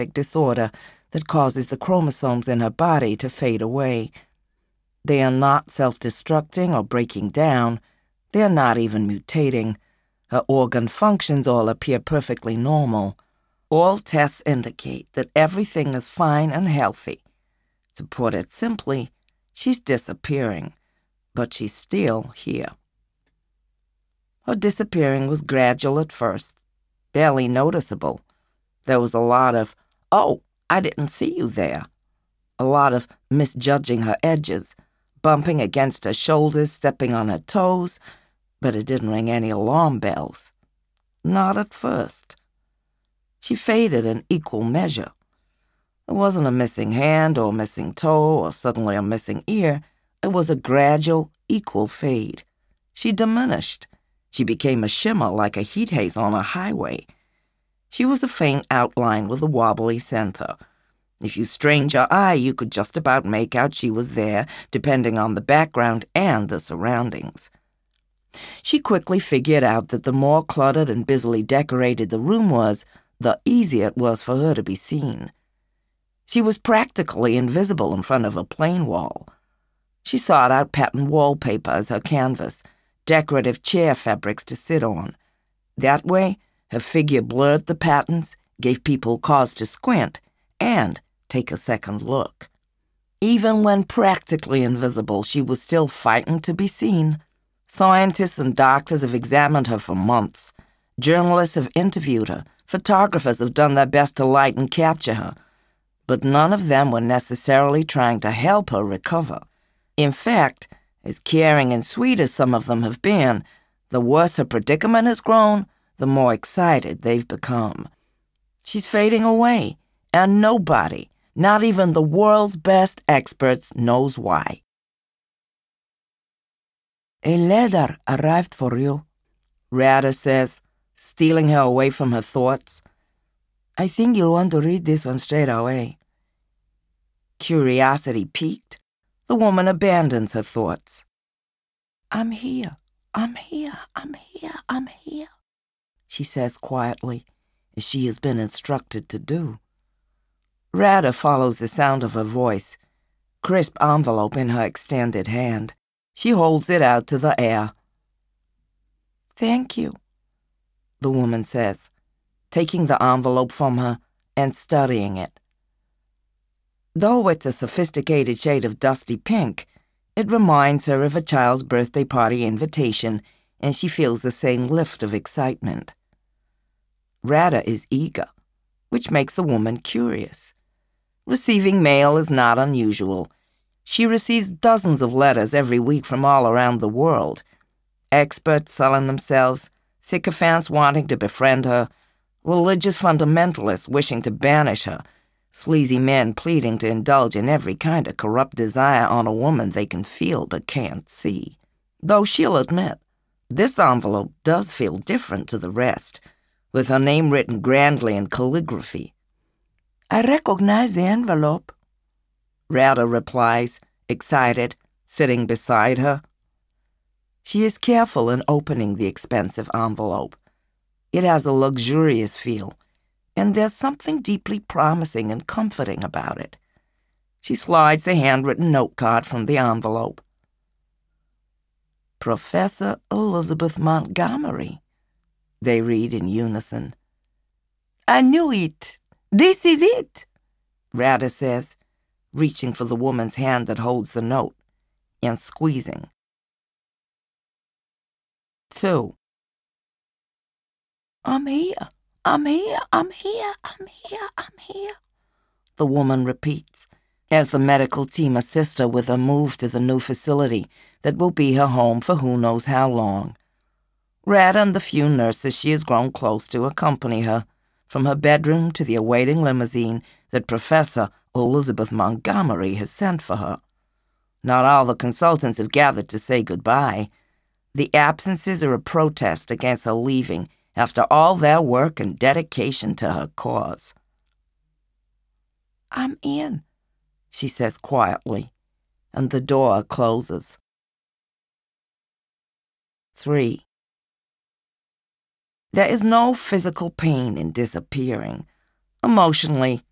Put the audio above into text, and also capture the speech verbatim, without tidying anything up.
disorder that causes the chromosomes in her body to fade away. They are not self-destructing or breaking down. They are not even mutating. Her organ functions all appear perfectly normal. All tests indicate that everything is fine and healthy. To put it simply, she's disappearing, but she's still here. Her disappearing was gradual at first, barely noticeable. There was a lot of, "Oh, I didn't see you there." A lot of misjudging her edges, bumping against her shoulders, stepping on her toes, but it didn't ring any alarm bells. Not at first. She faded in equal measure. It wasn't a missing hand or a missing toe or suddenly a missing ear. It was a gradual, equal fade. She diminished. She became a shimmer like a heat haze on a highway. She was a faint outline with a wobbly center. If you strained your eye, you could just about make out she was there, depending on the background and the surroundings. She quickly figured out that the more cluttered and busily decorated the room was, the easier it was for her to be seen. She was practically invisible in front of a plain wall. She sought out patterned wallpaper as her canvas, decorative chair fabrics to sit on. That way, her figure blurred the patterns, gave people cause to squint, and take a second look. Even when practically invisible, she was still fighting to be seen. Scientists and doctors have examined her for months. Journalists have interviewed her. Photographers have done their best to light and capture her. But none of them were necessarily trying to help her recover. In fact, as caring and sweet as some of them have been, the worse her predicament has grown, the more excited they've become. She's fading away, and nobody, not even the world's best experts, knows why. "A letter arrived for you," Rada says, stealing her away from her thoughts. "I think you'll want to read this one straight away." Curiosity piqued, the woman abandons her thoughts. "I'm here, I'm here, I'm here, I'm here," she says quietly, as she has been instructed to do. Rada follows the sound of her voice, crisp envelope in her extended hand. She holds it out to the air. "Thank you," the woman says, taking the envelope from her and studying it. Though it's a sophisticated shade of dusty pink, it reminds her of a child's birthday party invitation, and she feels the same lift of excitement. Rada is eager, which makes the woman curious. Receiving mail is not unusual. She receives dozens of letters every week from all around the world. Experts selling themselves, sycophants wanting to befriend her, religious fundamentalists wishing to banish her, sleazy men pleading to indulge in every kind of corrupt desire on a woman they can feel but can't see. Though she'll admit, this envelope does feel different to the rest, with her name written grandly in calligraphy. "I recognize the envelope," Rada replies, excited, sitting beside her. She is careful in opening the expensive envelope. It has a luxurious feel, and there's something deeply promising and comforting about it. She slides the handwritten note card from the envelope. "Professor Elizabeth Montgomery," they read in unison. "I knew it! This is it!" Rada says, reaching for the woman's hand that holds the note, and squeezing. Two. "I'm here, I'm here, I'm here, I'm here, I'm here," the woman repeats, as the medical team assists her with her move to the new facility that will be her home for who knows how long. Rada and the few nurses she has grown close to accompany her, from her bedroom to the awaiting limousine that Professor Elizabeth Montgomery has sent for her. Not all the consultants have gathered to say goodbye. The absences are a protest against her leaving after all their work and dedication to her cause. "I'm in," she says quietly, and the door closes. Three. There is no physical pain in disappearing. Emotionally,